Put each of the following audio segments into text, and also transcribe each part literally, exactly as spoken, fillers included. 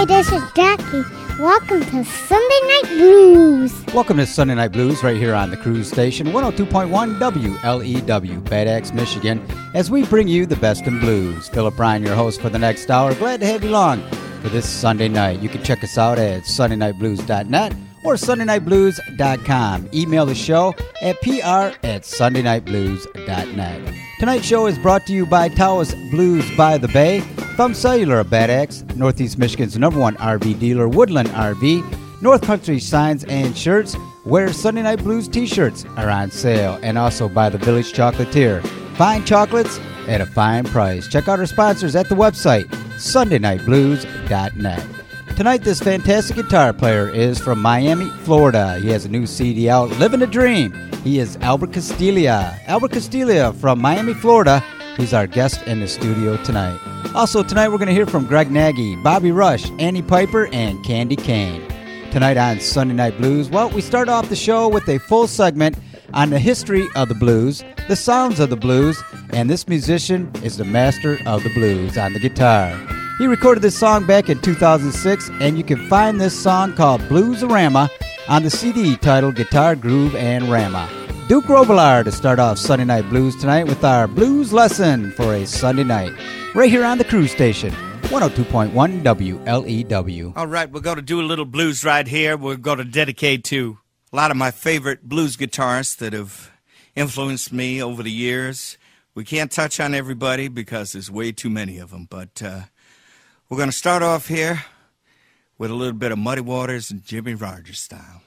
this is Jackie. Welcome to Sunday Night Blues. Welcome to Sunday Night Blues right here on the Cruise Station, one oh two point one W L E W, Bad Axe, Michigan, as we bring you the best in blues. Philip Ryan, your host for the next hour. Glad to have you along for this Sunday night. You can check us out at sunday night blues dot net or sunday night blues dot com. Email the show at pr at sunday night blues dot net. Tonight's show is brought to you by Taos Blues by the Bay, Thumb Cellular of Bad Axe, Northeast Michigan's number one R V dealer, Woodland R V, North Country Signs and Shirts, where Sunday Night Blues t-shirts are on sale, and also by the Village Chocolatier. Fine chocolates at a fine price. Check out our sponsors at the website, sunday night blues dot net. Tonight, this fantastic guitar player is from Miami, Florida. He has a new C D out, Living a Dream. He is Albert Castilla. Albert Castilla from Miami, Florida. He's our guest in the studio tonight. Also, tonight we're going to hear from Greg Nagy, Bobby Rush, Annie Piper, and Candy Kane. Tonight on Sunday Night Blues, well, we start off the show with a full segment on the history of the blues, the sounds of the blues, and this musician is the master of the blues on the guitar. He recorded this song back in two thousand six, and you can find this song called Blues-A-Rama on the C D titled Guitar Groove and Rama. Duke Robillard to start off Sunday Night Blues tonight with our blues lesson for a Sunday night, right here on the Cruise Station, one oh two point one W L E W. All right, we're going to do a little blues right here. We're going to dedicate to a lot of my favorite blues guitarists that have influenced me over the years. We can't touch on everybody because there's way too many of them, but uh, we're going to start off here with a little bit of Muddy Waters and Jimmy Rogers style.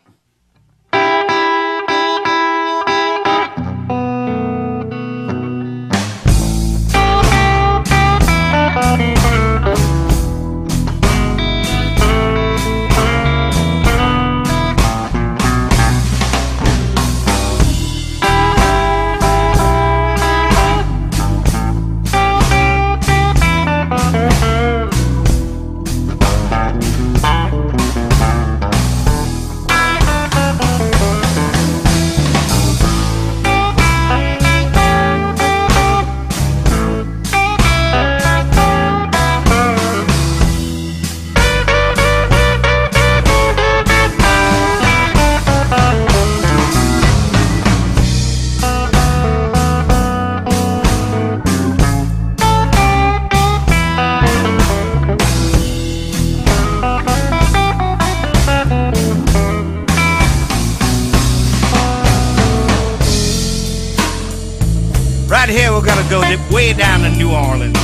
Right here, we're gonna go way down to New Orleans.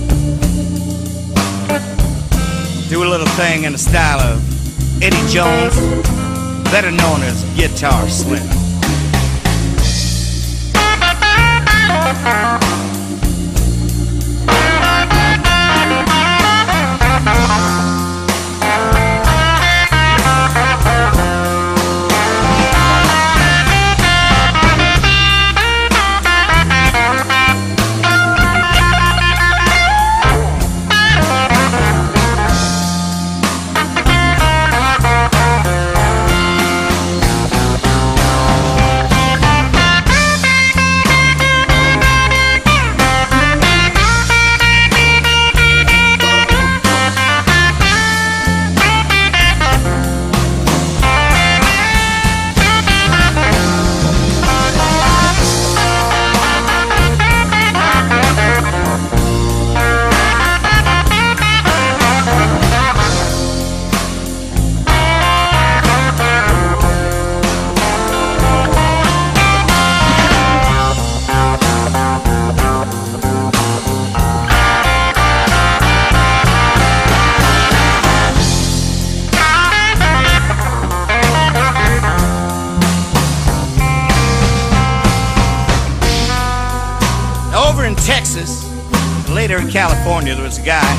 Do a little thing in the style of Eddie Jones, better known as Guitar Slim. Later in California, there was a guy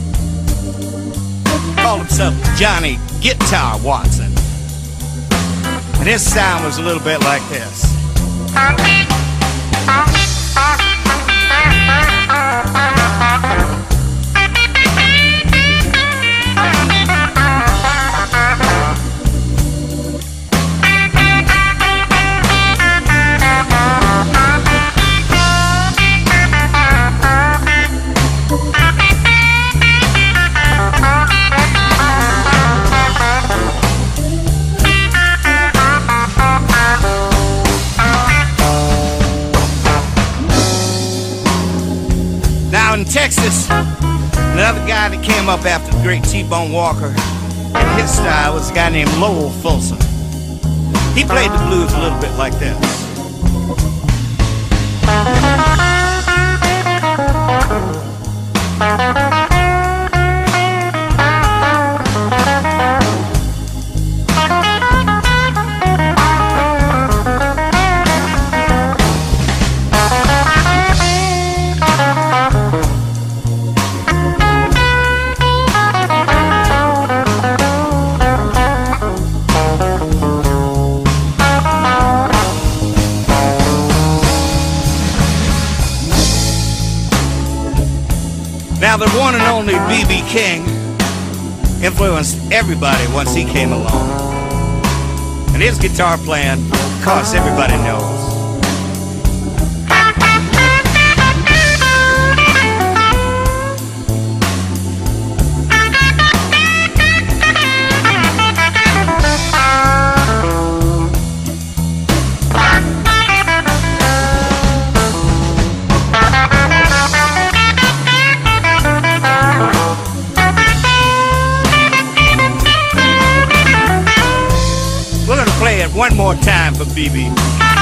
called himself Johnny Guitar Watson, and his sound was a little bit like this. Now in Texas, another guy that came up after the great T-Bone Walker, and his style was a guy named Lowell Fulson. He played the blues a little bit like this. Now the one and only B B King influenced everybody once he came along. And his guitar playing, of course, everybody knows. Play it one more time for B B.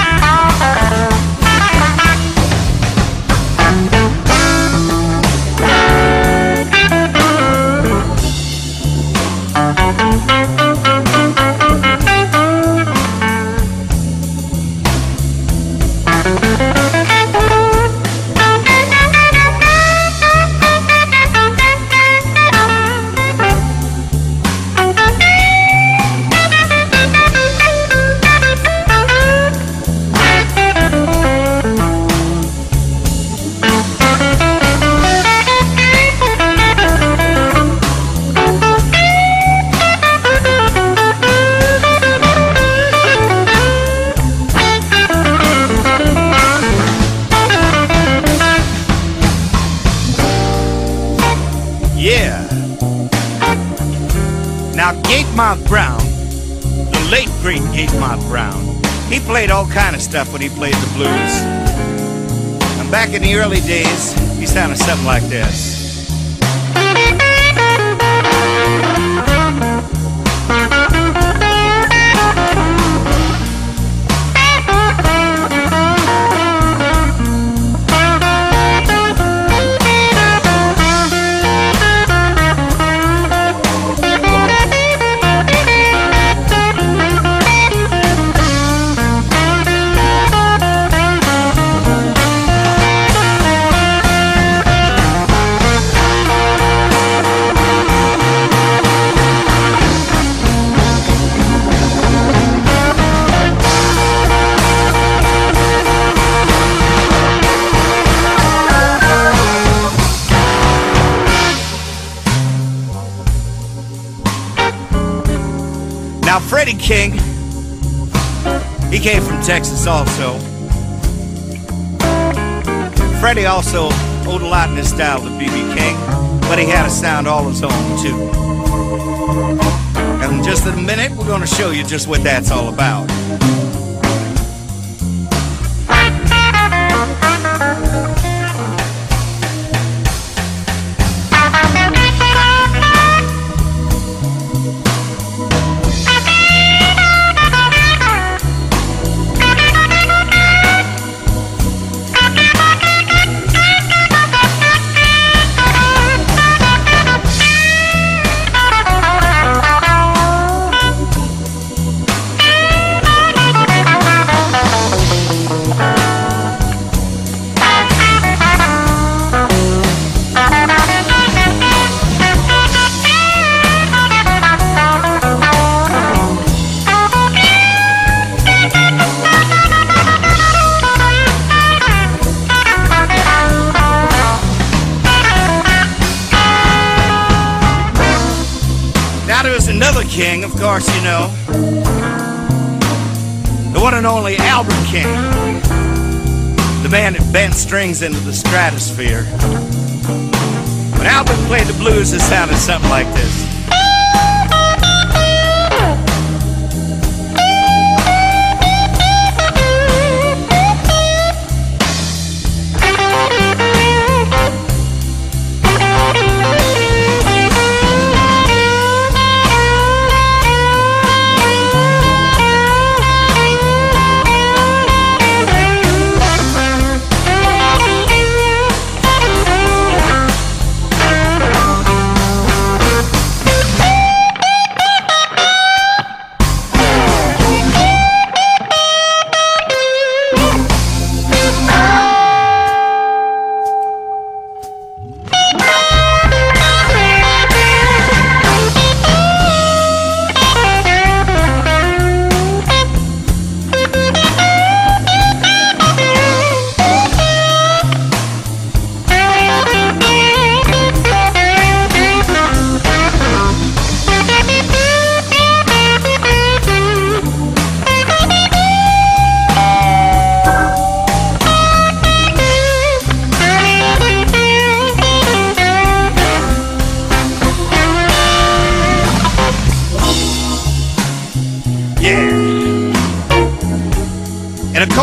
Yeah. Now, Gatemouth Brown, the late great Gatemouth Brown, he played all kind of stuff when he played the blues. And back in the early days, he sounded something like this. Now, Freddie King, he came from Texas also. Freddie also owed a lot in his style to B B King, but he had a sound all his own, too. And in just a minute, we're going to show you just what that's all about. There's another king, of course, you know, the one and only Albert King, the man that bent strings into the stratosphere. When Albert played the blues, it sounded something like this.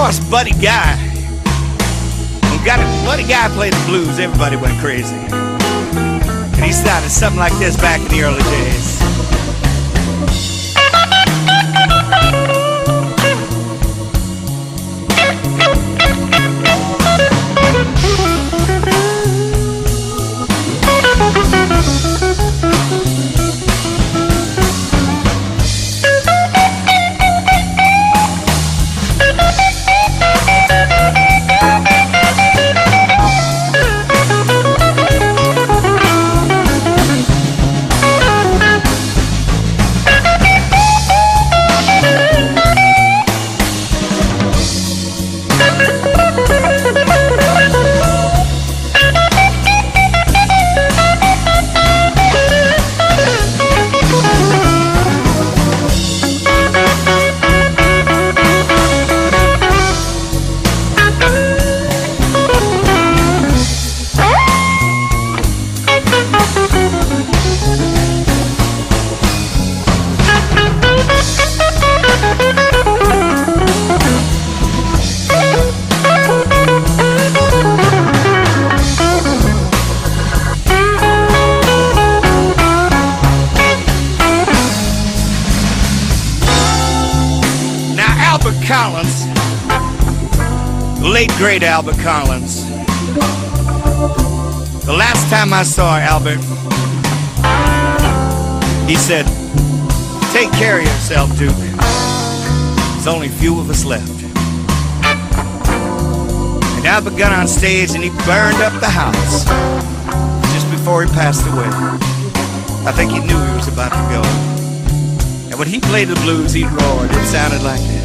course, Buddy Guy. When got it, Buddy Guy played the blues, everybody went crazy. And he started something like this back in the early days. Collins, the late great Albert Collins. The last time I saw Albert, he said, "Take care of yourself, Duke. There's only a few of us left." And Albert got on stage and he burned up the house just before he passed away. I think he knew he was about to go. And when he played the blues, he roared. It sounded like this.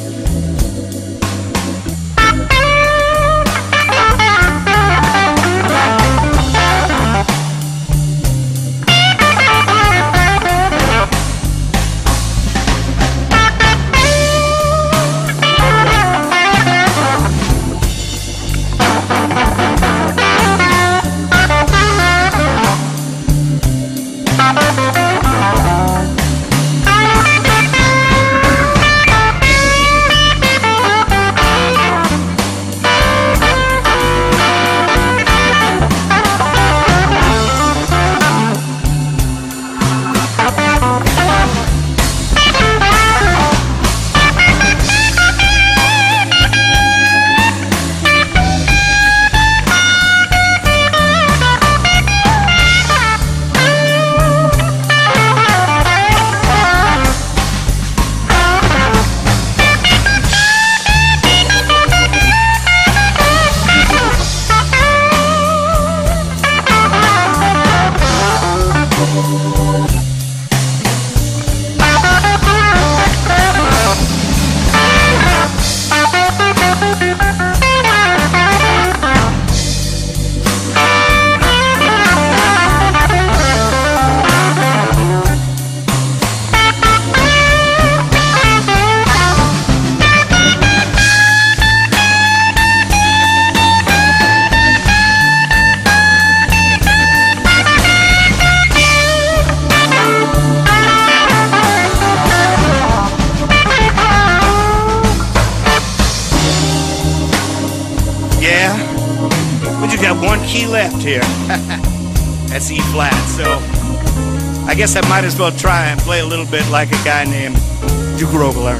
Key left here. That's E flat, so I guess I might as well try and play a little bit like a guy named Duke Roebler.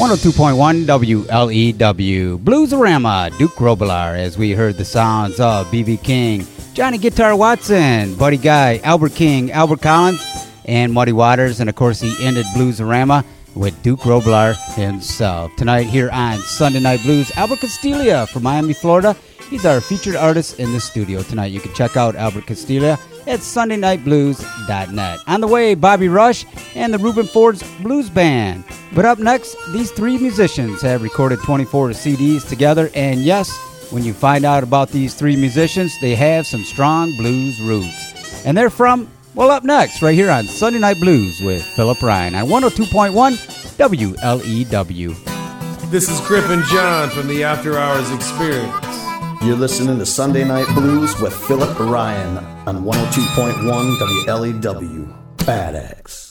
one oh two point one W L E W. Bluesarama, Duke Robillard, as we heard the sounds of B B King, Johnny Guitar Watson, Buddy Guy, Albert King, Albert Collins, and Muddy Waters. And of course, he ended Bluesarama with Duke Robillard himself. Tonight here on Sunday Night Blues, Albert Castiglia from Miami, Florida. He's our featured artist in the studio tonight. You can check out Albert Castiglia at sunday night blues dot net. On the way, Bobby Rush and the Reuben Ford's Blues Band. But up next, these three musicians have recorded twenty-four C Ds together. And yes, when you find out about these three musicians, they have some strong blues roots. And they're from, well, up next, right here on Sunday Night Blues with Philip Ryan on one oh two point one W L E W. This is Crip and John from the After Hours Experience. You're listening to Sunday Night Blues with Philip Ryan on one oh two point one W L E W. Bad X.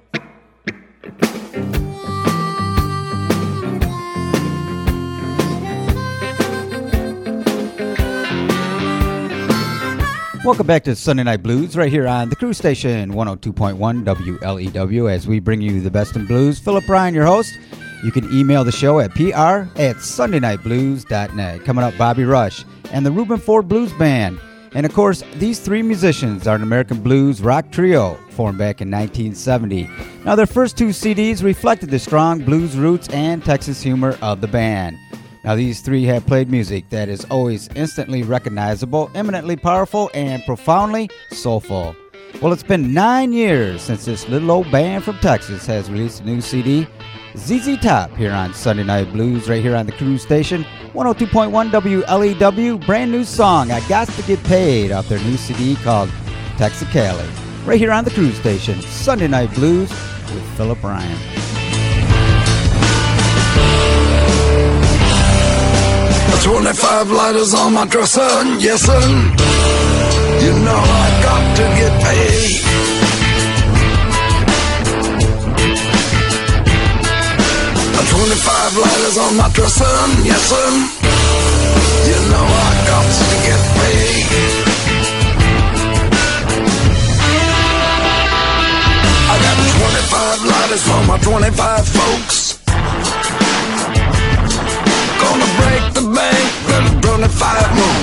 Welcome back to Sunday Night Blues right here on the Cruise Station one oh two point one W L E W as we bring you the best in blues. Philip Ryan, your host. You can email the show at P R at sunday night blues dot net. Coming up, Bobby Rush and the Reuben Ford Blues Band. And of course, these three musicians are an American blues rock trio formed back in nineteen seventy. Now, their first two C Ds reflected the strong blues roots and Texas humor of the band. Now, these three have played music that is always instantly recognizable, eminently powerful, and profoundly soulful. Well, it's been nine years since this little old band from Texas has released a new C D. Z Z Top here on Sunday Night Blues right here on the Cruise Station one oh two point one W L E W. Brand new song, I Got to Get Paid, off their new C D called Texicali. Right here on the Cruise Station, Sunday Night Blues with Philip Ryan. twenty-five lighters on my dresser, yes sir. You know I got to get paid. twenty-five lighters on my dresser, yes sir. You know I got to get paid. I got twenty-five lighters for my twenty-five folks. Gonna break the bank with twenty-five more.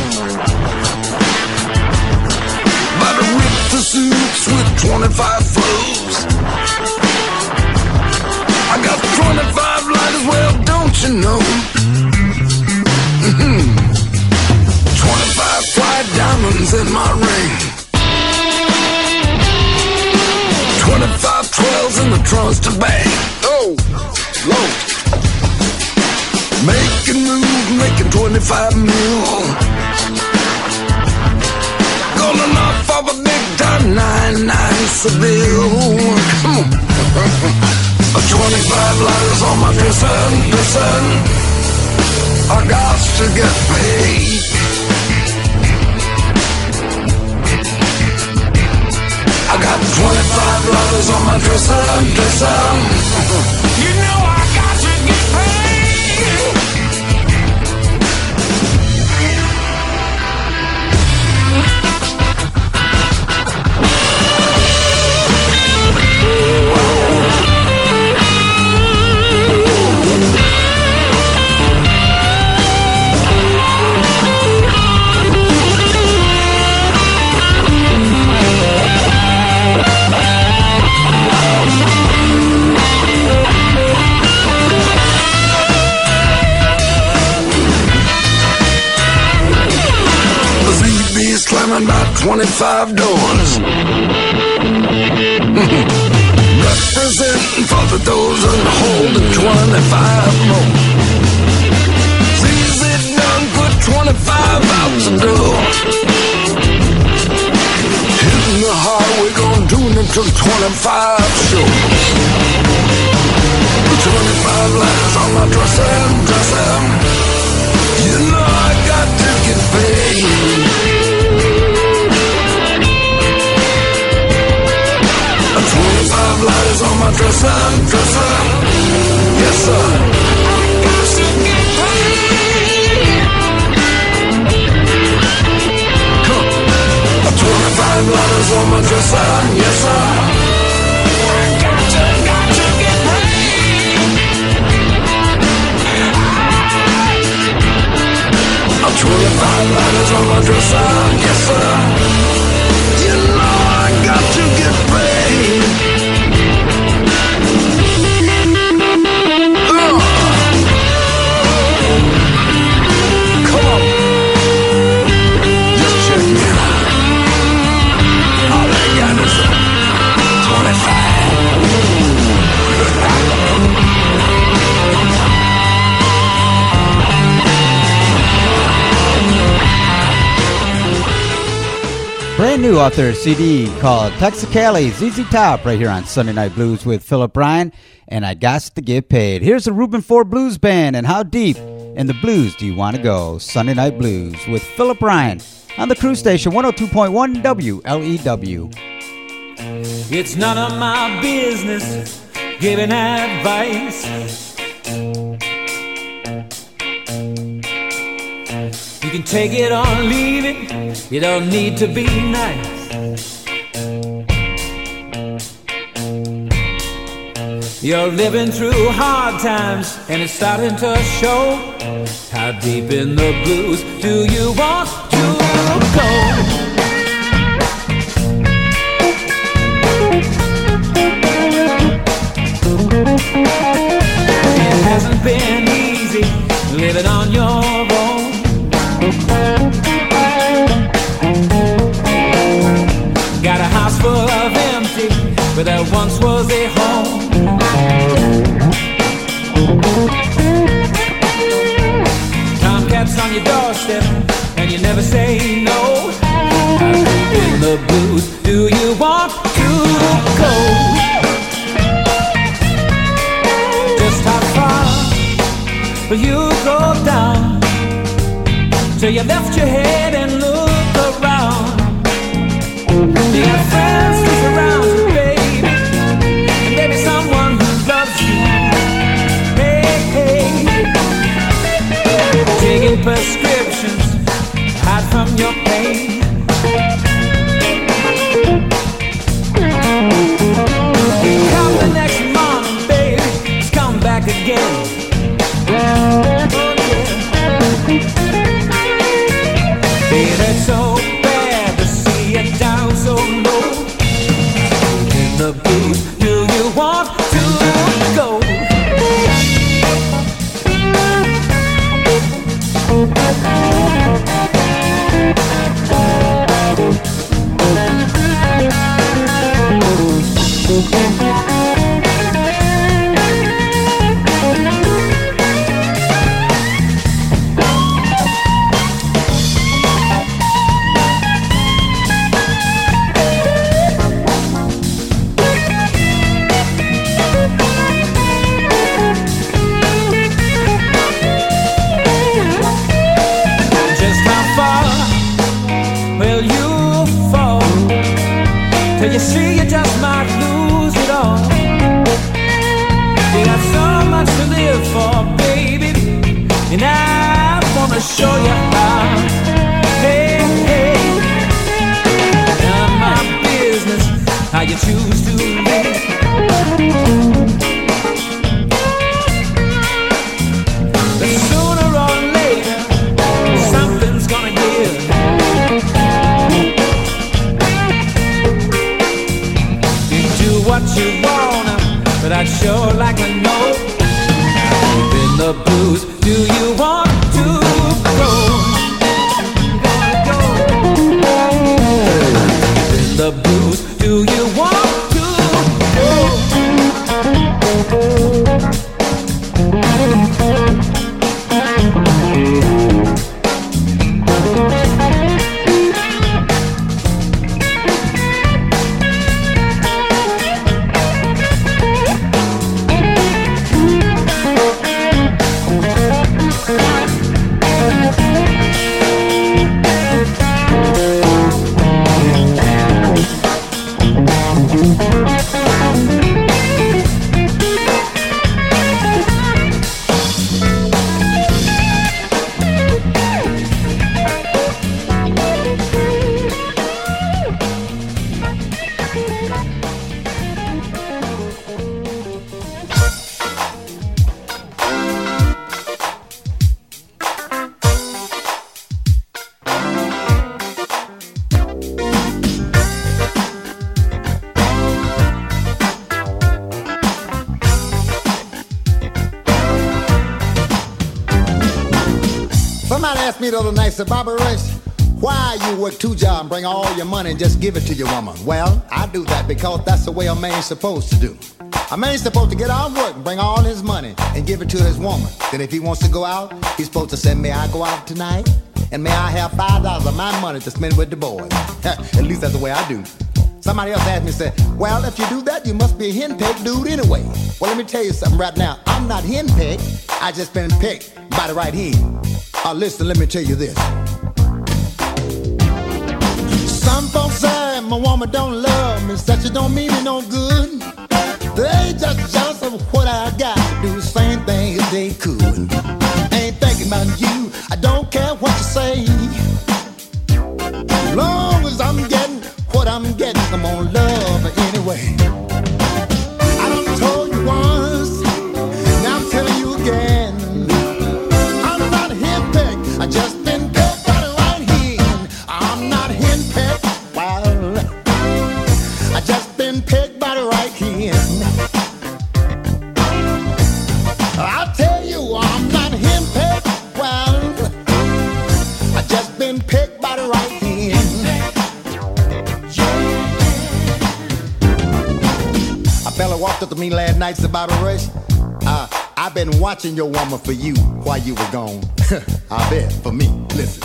About to rip the suits with twenty-five flows. I got twenty-five lighters, well, don't you know? Mm-hmm. twenty-five white diamonds in my ring. twenty-five twelves in the trunks to bang. Oh, Lord. Making moves, making twenty-five mil. Gonna knock off a big time nine nine Seville. Come on. twenty-five lighters on my dresser, dresser. I got to get paid. I got twenty-five lighters on my dresser, dresser. You know I got to get paid. Slamming about twenty-five doors. Representing for the dozen holding twenty-five more. Sees it done, put twenty-five out the door. Hitting the highway, gonna do it till twenty-five shows. twenty-five lighters on my dresser, dresser. You know I got to get paid. twenty-five lighters on my dresser, dresser. Yes, sir. I got to get paid. Come on. twenty-five lighters on my dresser, yes, sir. I got to, got to get paid. my dresser, yes sir. You know I got to get paid. Uh. Come on, just check me out. All I got is a twenty-five. Brand new off their C D called Texicali, Z Z Top, right here on Sunday Night Blues with Philip Bryan, and I Gots to Get Paid. Here's the Reuben Ford Blues Band, and how deep in the blues do you want to go? Sunday Night Blues with Philip Bryan on the Cruise Station, one oh two point one W L E W. It's none of my business giving advice. You can take it or leave it, you don't need to be nice. You're living through hard times and it's starting to show. How deep in the blues do you want to go? It hasn't been easy living on your own. Got a house full of empty, but there once was a home. Tomcats on your doorstep, and you never say no. How deep in the blues do you want to go? Just how far will you go down till you left your head and look around? You got friends who surround you, baby, and maybe someone who loves you. Hey, hey, taking prescriptions to hide from your pain. Come the next morning, baby, just come back again. It hurts so bad to see you down so low. In the blues, do you want to go? You see, you just might lose it all. You got so much to live for, baby, and I wanna show you how. Hey, hey, none of my business how you choose to live. But sooner or later, something's gonna give. What you wanna, but I'd sure like to know. Deep in the blues, do you want to go? Gonna go. Deep in the blues, do you want to go? asked me the other night, said, Bobby Rush, why you work two jobs and bring all your money and just give it to your woman? Well, I do that because that's the way a man's supposed to do. A man's supposed to get out of work and bring all his money and give it to his woman. Then if he wants to go out, he's supposed to say, may I go out tonight? And may I have five dollars of my money to spend with the boys? At least that's the way I do. Somebody else asked me, said, well, if you do that, you must be a henpecked dude anyway. Well, let me tell you something right now. I'm not henpecked. I just been picked by the right hand. Uh, listen, let me tell you this. Some folks say my woman don't love me, said she don't mean me no good. They just jealous of what I got to do the same thing if they could. Ain't thinking about you, I don't care what you say. As long as I'm getting what I'm getting, I'm gonna love her anyway. I done told you once, now I'm telling you again. I'm not henpecked, I just been picked by the right hand. I'm not henpecked, well, I just been picked by the right hand. I'll tell you, I'm not henpecked, well, I just been picked by the right hand. A fella walked up to me last night, said, Bobby Rush, uh, I've been watching your woman for you while you were gone. I bet, for me, listen.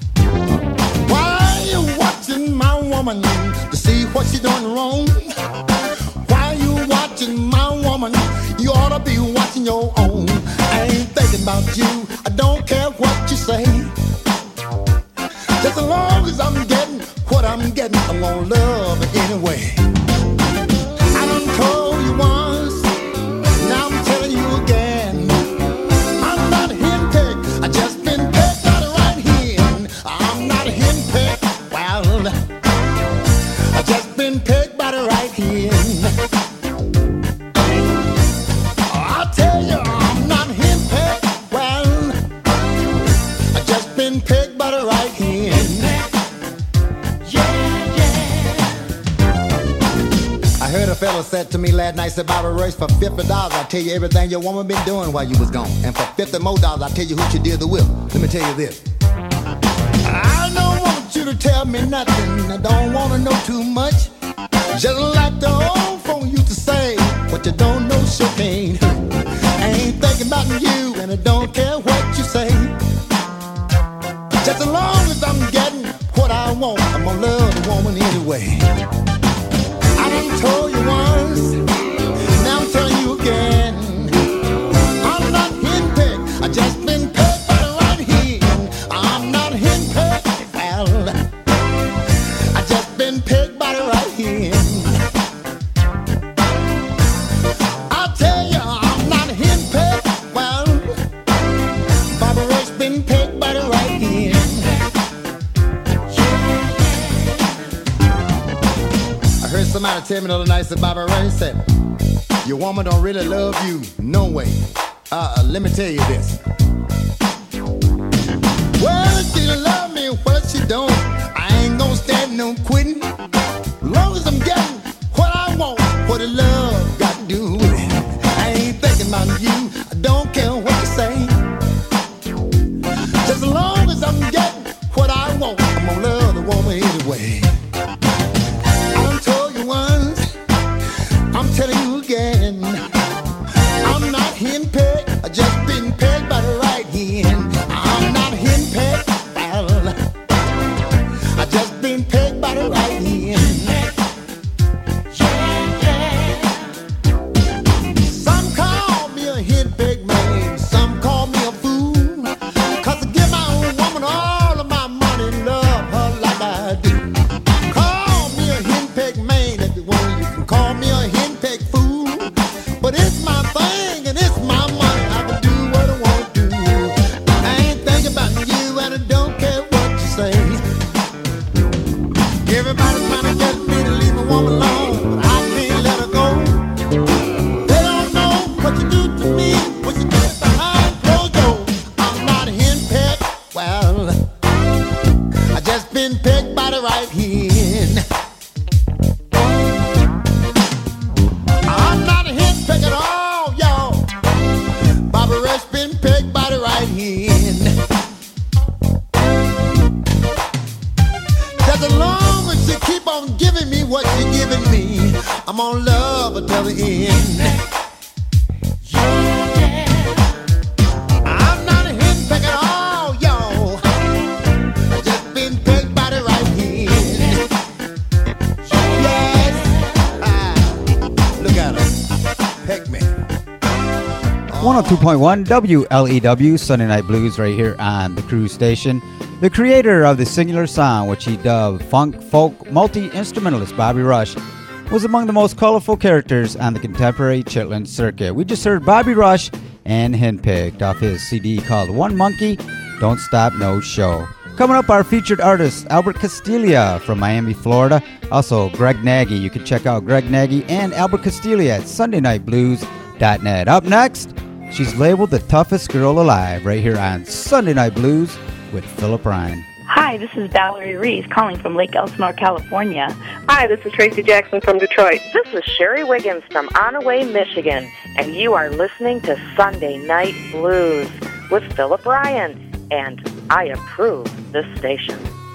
Why you watching my woman to see what she doing wrong? Why you watching my woman? You ought to be watching your own. I ain't thinking about you, I don't care what you say. Just as long as I'm getting what I'm getting, I'm gonna love it anyway. I done told you once, now I'm telling you again. I'm not henpecked, I just been pecked by the right hand. I'm not henpecked, well, I just been pecked by the right hand. I'll tell you, I'm not henpecked, well, I just been pecked by the right hand. I heard a fella said to me last night, said, Bobby Rush, for fifty dollars I tell you everything your woman been doing while you was gone. And for fifty more dollars I tell you who she did the whip. Let me tell you this. I don't want you to tell me nothing, I don't want to know too much. Just like the old folk used to say, what you don't know sure can't hurt. I ain't thinking about you and I don't care what you say. Just as long as I'm getting what I want, I'm gonna love the woman anyway. I done told you once, now I'm telling you again. I'm not henpecked, I just been pecked by the right hand. I'm not henpecked, well, I just been pecked by the right hand. I'll tell you, I'm not henpecked, well, Bobby Rush been pecked by the right hand. I heard somebody tell me the other night, said, Bobby Rush said, your woman don't really love you, no way. Uh, let me tell you this. Well, she love me, well, she don't. I ain't gonna stand no quitting. As long as I'm getting what I want, what the love got to do with it. I ain't thinking about you, I don't care what you say. Just as long as I'm getting what I want, I'm gonna love the woman anyway. I done told you once, I'm telling you again. I'm not henpecked, I just been pecked by the right hand. I'm not henpecked, well, I just been pecked by the right hand. Some call me a henpecked man, some call me a fool, 'cause I give my own woman all of my money and love her like I do. Call me a henpecked man if you want, you can call me a henpecked fool, but it's my thing and it's my money, I can do what I want to do. I ain't thinking about you and I don't care what you say. Everybody's trying to get me to leave a woman alone, but I can't let her go. They don't know what you do to me, what you do behind closed doors. I'm not henpecked, well, I just been pecked by the right hand. I'm not henpecked at all, y'all. Bobby Rush been pecked by the right hand. as long as you keep on giving me what you're giving me, I'm on love until the end. Yeah. I'm not a henpeck at all, y'all. I just been pegged by the right hand. Yes. Ah. Look at her. Peck me. one oh two point one W L E W, Sunday Night Blues, right here on the Cruise Station. The creator of the singular sound, which he dubbed funk, folk, multi-instrumentalist Bobby Rush, was among the most colorful characters on the contemporary Chitlin circuit. We just heard Bobby Rush and Henpecked off his C D called One Monkey, Don't Stop No Show. Coming up, our featured artist, Albert Castiglia from Miami, Florida. Also, Greg Nagy. You can check out Greg Nagy and Albert Castiglia at sunday night blues dot net. Up next, she's labeled the toughest girl alive right here on Sunday Night Blues with Philip Ryan. Hi, this is Valerie Reese calling from Lake Elsinore, California. Hi, this is Tracy Jackson from Detroit. This is Sherry Wiggins from Onaway, Michigan, and you are listening to Sunday Night Blues with Philip Ryan, and I approve this station.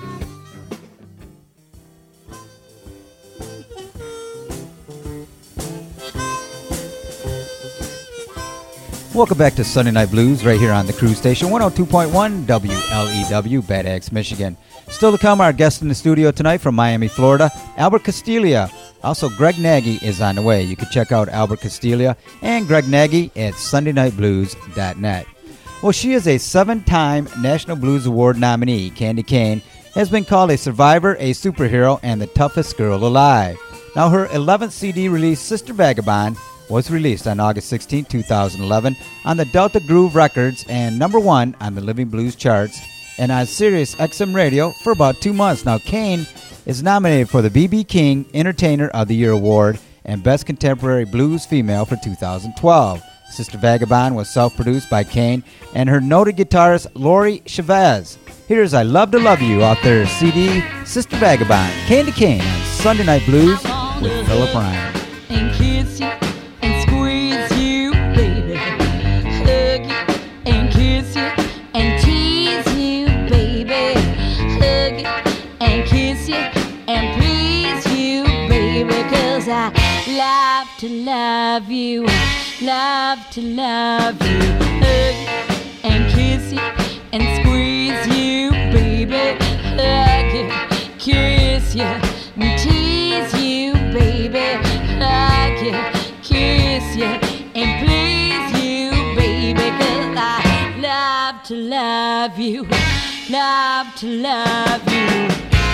Welcome back to Sunday Night Blues right here on the Cruise Station, one oh two point one W L E W, Bad Axe, Michigan. Still to come, our guest in the studio tonight from Miami, Florida, Albert Castiglia. Also, Greg Nagy is on the way. You can check out Albert Castiglia and Greg Nagy at sunday night blues dot net. Well, she is a seven-time National Blues Award nominee. Candy Kane has been called a survivor, a superhero, and the toughest girl alive. Now, her eleventh C D release, Sister Vagabond, was released on August sixteenth, two thousand eleven on the Delta Groove Records and number one on the Living Blues charts and on Sirius X M Radio for about two months. Now, Kane is nominated for the B B. King Entertainer of the Year Award and Best Contemporary Blues Female for two thousand twelve. Sister Vagabond was self-produced by Kane and her noted guitarist Lori Chavez. Here's I Love to Love You off their C D, Sister Vagabond, Candy Kane on Sunday Night Blues with Philip Ryan. And kiss you and squeeze you, baby. Hug you and kiss you and tease you, baby. Hug you and kiss you and please you, baby. 'Cause I love to love you, love to love you. Hug you and kiss you and squeeze you, baby. Hug you, kiss you and tease you, baby. Hug you, kiss you and please you, baby. 'Cause I love to love you, love to love you.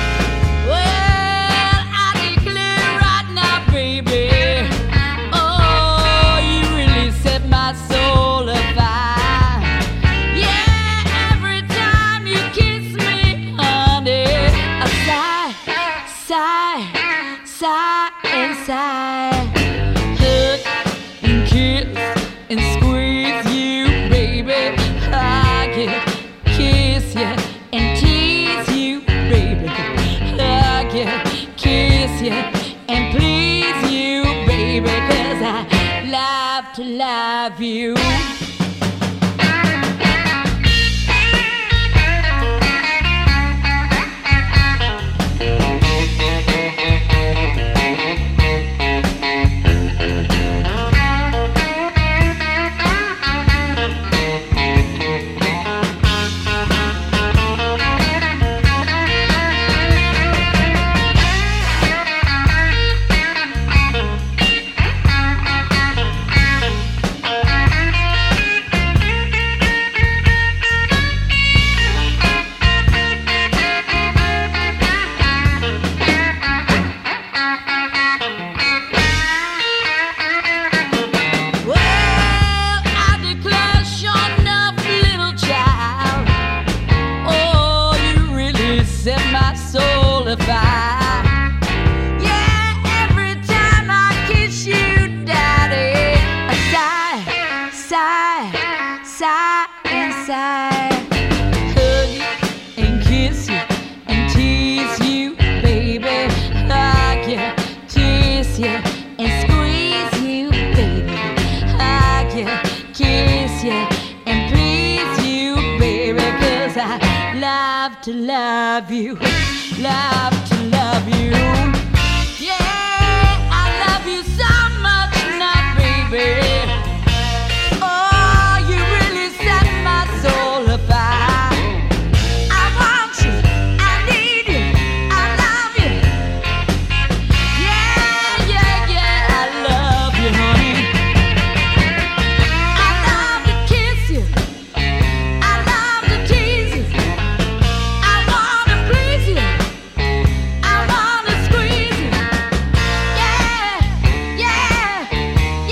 Well, I declare right now, baby, oh, you really set my soul afire. Yeah, every time you kiss me, honey, I sigh, sigh, sigh and sigh. Hug and kiss and squeeze you, baby. Hug you, kiss you and tease you, baby. Hug you, kiss you and please you, baby. 'Cause I love to love you. To love you, love to love you. Yeah, I love you so much tonight, baby. Oh, you really set my soul afire. I want you, I need you, I love you. Yeah, yeah, yeah, I love you, honey. I love to kiss you, I love to tease you. I wanna please you, I wanna squeeze you. Yeah, yeah,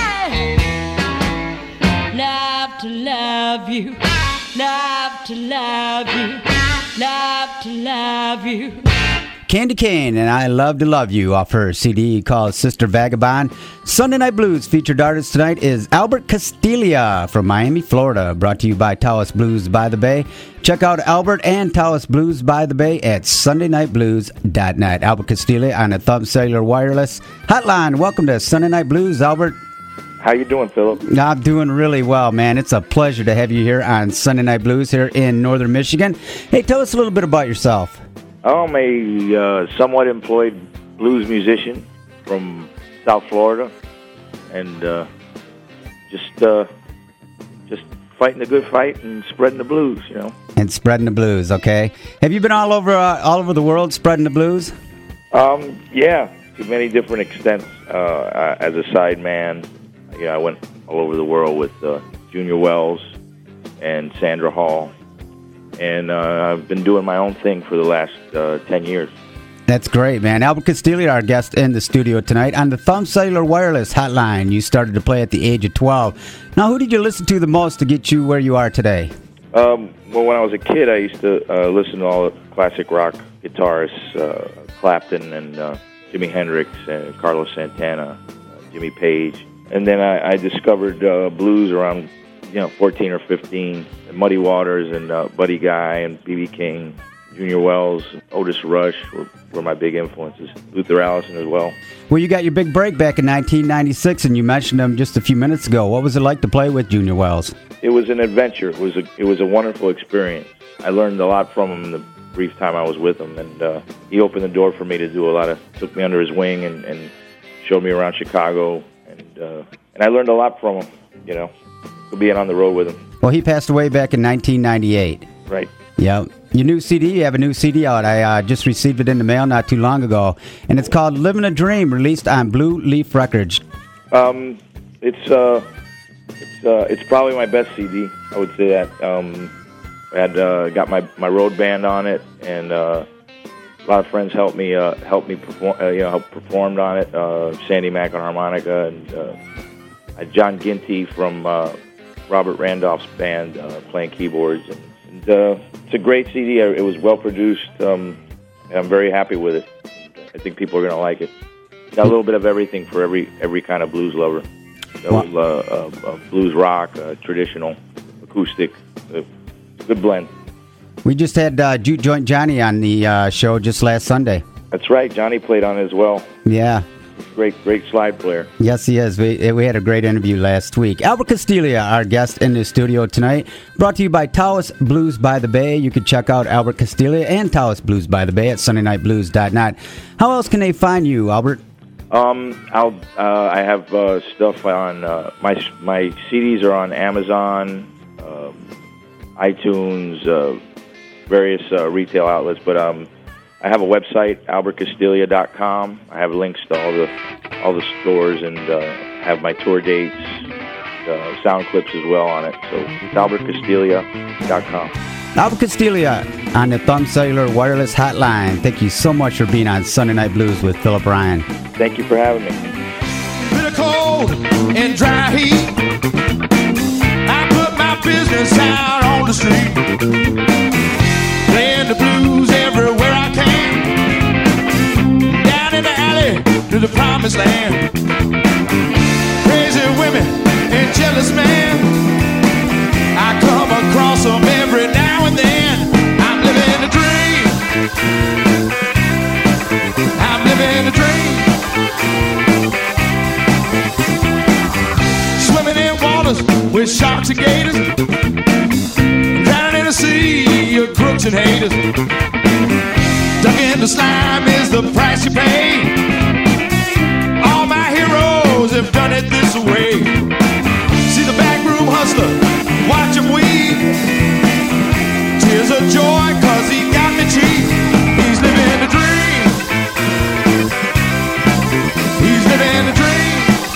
yeah. Love to love you, love to love you, love to love you. Candy Cane and I Love to Love You off her C D called Sister Vagabond. Sunday Night Blues featured artist tonight is Albert Castilla from Miami, Florida. Brought to you by Taos Blues by the Bay. Check out Albert and Taos Blues by the Bay at sunday night blues dot net. Albert Castilla on the Thumb Cellular Wireless Hotline. Welcome to Sunday Night Blues, Albert. How you doing, Philip? I'm doing really well, man. It's a pleasure to have you here on Sunday Night Blues here in Northern Michigan. Hey, tell us a little bit about yourself. I'm a uh, somewhat employed blues musician from South Florida, and uh, just uh, just fighting the good fight and spreading the blues, you know. And spreading the blues, okay. Have you been all over uh, all over the world spreading the blues? Um, yeah, to many different extents. Uh, as a sideman, you know, I went all over the world with uh, Junior Wells and Sandra Hall. And uh, I've been doing my own thing for the last uh, ten years. That's great, man. Albert Castilla, our guest in the studio tonight on the Thumb Cellular Wireless Hotline. You started to play at the age of twelve. Now, who did you listen to the most to get you where you are today? Um, well, when I was a kid, I used to uh, listen to all the classic rock guitarists, uh, Clapton and uh, Jimi Hendrix and Carlos Santana, uh, Jimmy Page. And then I, I discovered uh, blues around, you know, fourteen or fifteen. Muddy Waters and uh, Buddy Guy and B B King, Junior Wells, Otis Rush were, were my big influences. Luther Allison as well. Well, you got your big break back in nineteen ninety-six, and you mentioned him just a few minutes ago. What was it like to play with Junior Wells? It was an adventure. It was a it was a wonderful experience. I learned a lot from him in the brief time I was with him, and uh, he opened the door for me to do a lot of. Took me under his wing and, and showed me around Chicago, and uh, and I learned a lot from him. You know, being on the road with him. Well, he passed away back in nineteen ninety-eight. Right. Yeah. Your new C D, you have a new C D out. I uh, just received it in the mail not too long ago. And it's called Living a Dream, released on Blue Leaf Records. Um, it's, uh, it's, uh, it's probably my best C D, I would say that. Um, I had uh, got my, my road band on it, and uh, a lot of friends helped me uh, helped me perform, uh, you know, help performed on it. Uh, Sandy Mack on harmonica, and uh, John Ginty from uh, Robert Randolph's band uh, playing keyboards, and, and uh, it's a great C D. It was well produced, um, and I'm very happy with it. I think people are going to like it. Got a little bit of everything for every every kind of blues lover. So, uh, uh, uh, blues rock, uh, traditional, acoustic, uh, good blend. We just had uh, Juke Joint Johnny on the uh, show just last Sunday. That's right. Johnny played on it as well. Yeah. Great, great slide player. Yes, he is. We we had a great interview last week. Albert Castilla, our guest in the studio tonight, brought to you by Taos Blues by the Bay. You can check out Albert Castilla and Taos Blues by the Bay at sunday night blues dot net. How else can they find you, Albert? Um, I'll uh, I have uh, stuff on uh, my my C Ds are on Amazon, um, iTunes, uh, various uh, retail outlets, but um. I have a website, albert castilla dot com. I have links to all the all the stores, and uh, have my tour dates, uh, sound clips as well on it. So it's albert castilla dot com. Albert Castilla on the Thumb Cellular Wireless Hotline. Thank you so much for being on Sunday Night Blues with Philip Ryan. Thank you for having me. Bitter cold and dry heat. I put my business out on the street, playing the blues everywhere I can. Down in the alley to the promised land. Crazy women and jealous men, I come across them every now and then. I'm living a dream. I'm living a dream. Swimming in waters with sharks and gators, drowning in a sea of crooks bunch of haters. Dug in the slime is the price you pay. All my heroes have done it this way. See the backroom hustler, watch him weep. Tears of joy cause he got me cheap. He's living the dream. He's living the dream.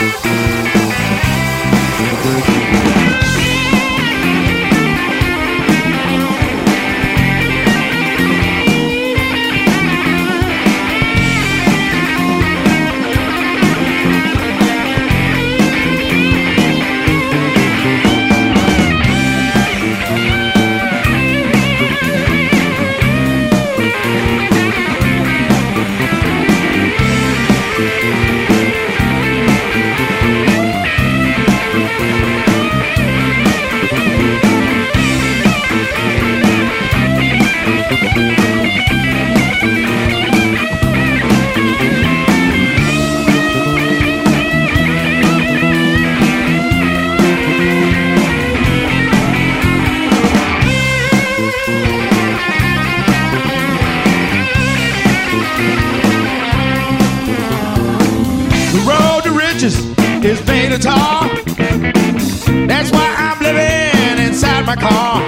Is paid a tar. That's why I'm living inside my car.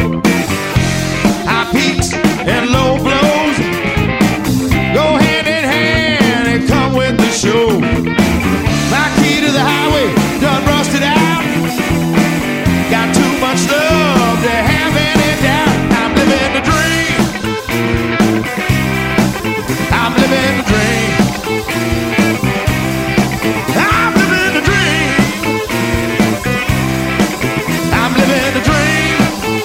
High peaks and low blows go hand in hand and come with the show. My key to the highway done rusted out. Got too much love to have any doubt. I'm living the dream. I'm living the dream. I'm living the dream. I'm living the dream.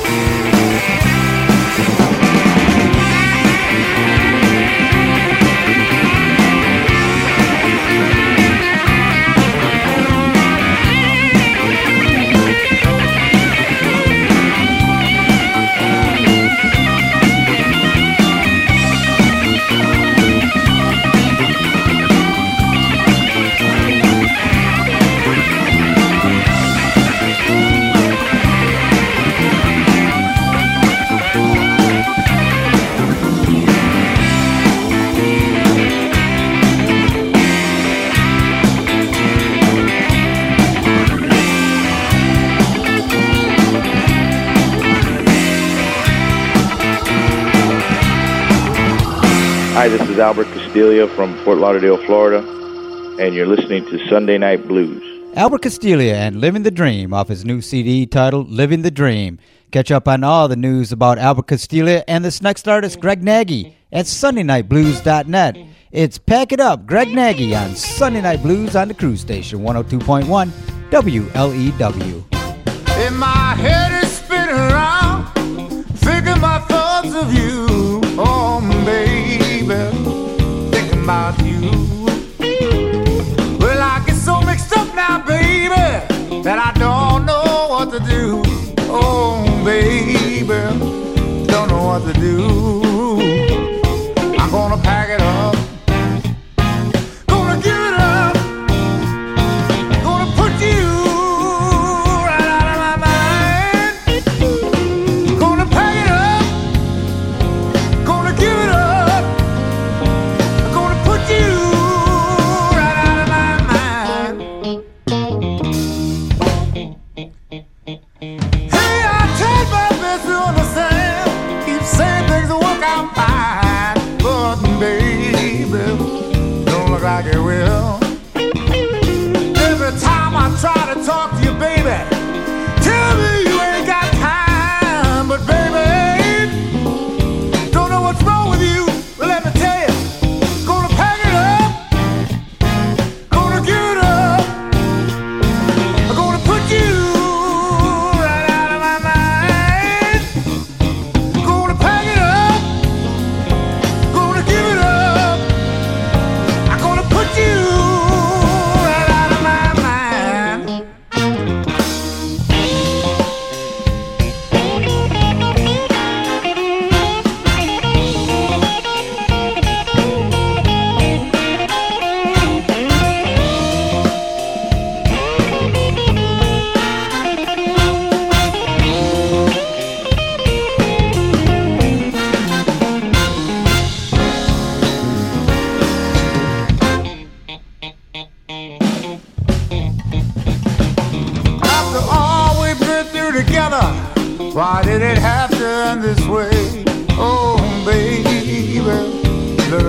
Hi, this is Albert Castiglia from Fort Lauderdale, Florida, and you're listening to Sunday Night Blues. Albert Castiglia and Living the Dream off his new C D titled Living the Dream. Catch up on all the news about Albert Castiglia and this next artist, Greg Nagy, at Sunday Night Blues dot net. It's Pack It Up, Greg Nagy on Sunday Night Blues on the Cruise Station, one oh two point one W L E W. In my head is spinning around, thinking my thoughts of you, oh baby, thinking about you. Well, I get so mixed up now, baby, that I don't know what to do. Oh baby, don't know what to do. I'm gonna pack it up, gonna give it up, gonna put you right out of my mind. Gonna pack it up, gonna give it up, gonna put you right out of my mind. Hey, I tried my best to understand, keep saying things will work out fine, but baby,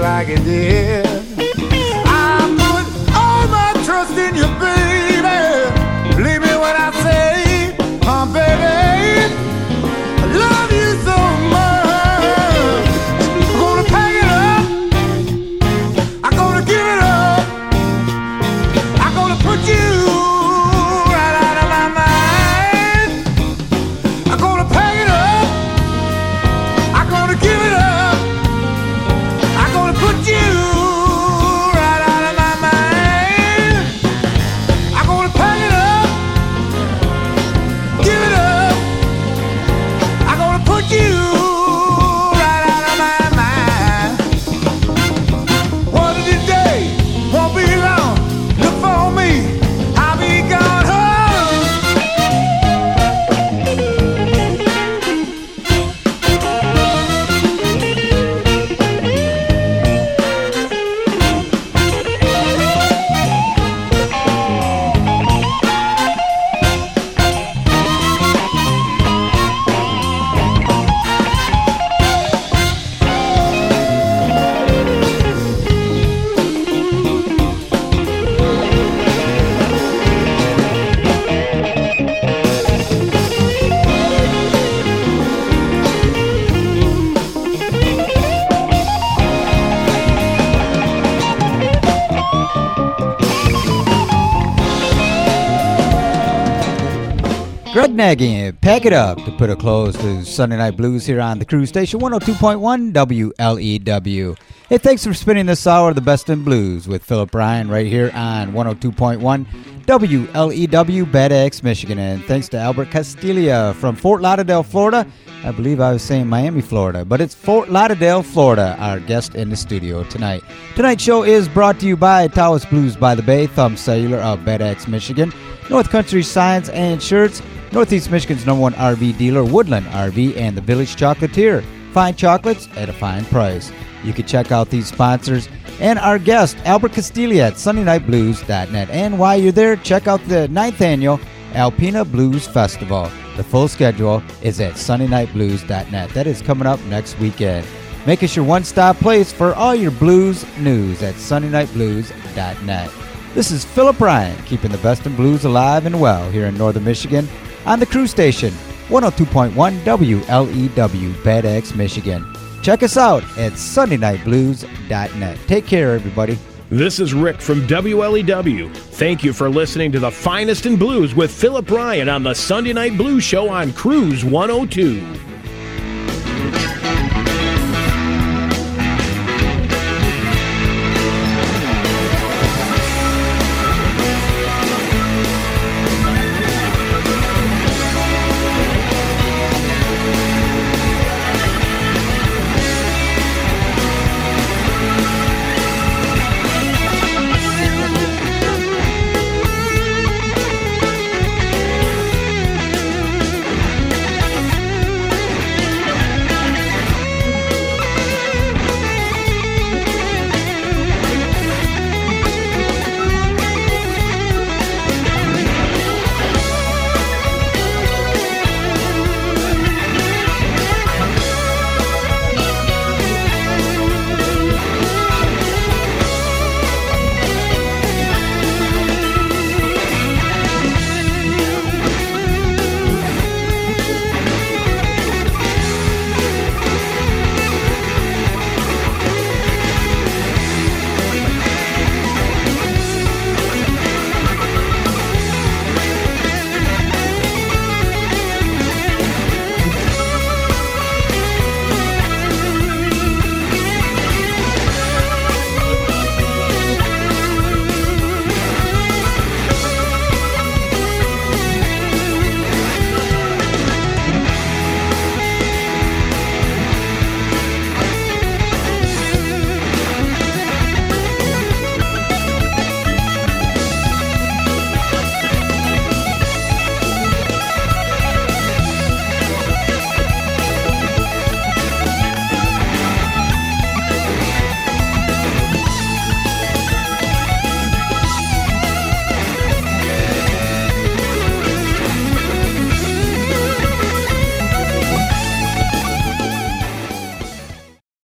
like it did. I put all my trust in you, baby. Believe me when I say, oh, baby, I love you so much. I'm gonna pack it up. I'm gonna give it up. I'm gonna put you right out of my mind. I'm gonna pack it up. I'm gonna give it up. I'm gonna put you right out of my mind. I'm gonna pack it up. Give it up. I'm gonna put you right out of my mind. One of these days won't be long. Look for me. I'll be gone home. Greg Nagy, pack it up to put a close to Sunday Night Blues here on the Cruise Station, one oh two point one W L E W. Hey, thanks for spending this hour of the Best in Blues with Philip Ryan right here on one oh two point one W L E W, Bad Axe, Michigan. And thanks to Albert Castilla from Fort Lauderdale, Florida. I believe I was saying Miami, Florida, but it's Fort Lauderdale, Florida, our guest in the studio tonight. Tonight's show is brought to you by Taos Blues by the Bay, Thumb Cellular of Bad Axe, Michigan, North Country Signs and Shirts, Northeast Michigan's number one R V dealer, Woodland R V, and the Village Chocolatier. Fine chocolates at a fine price. You can check out these sponsors and our guest, Albert Castilla, at Sunday Night Blues dot net. And while you're there, check out the ninth Annual Alpena Blues Festival. The full schedule is at Sunday Night Blues dot net. That is coming up next weekend. Make us your one-stop place for all your blues news at Sunday Night Blues dot net. This is Philip Ryan, keeping the best in blues alive and well here in Northern Michigan on the Cruise Station, one oh two point one W L E W, Bad Axe, Michigan. Check us out at Sunday Night Blues dot net. Take care, everybody. This is Rick from W L E W. Thank you for listening to the finest in blues with Philip Ryan on the Sunday Night Blues Show on Cruise one oh two.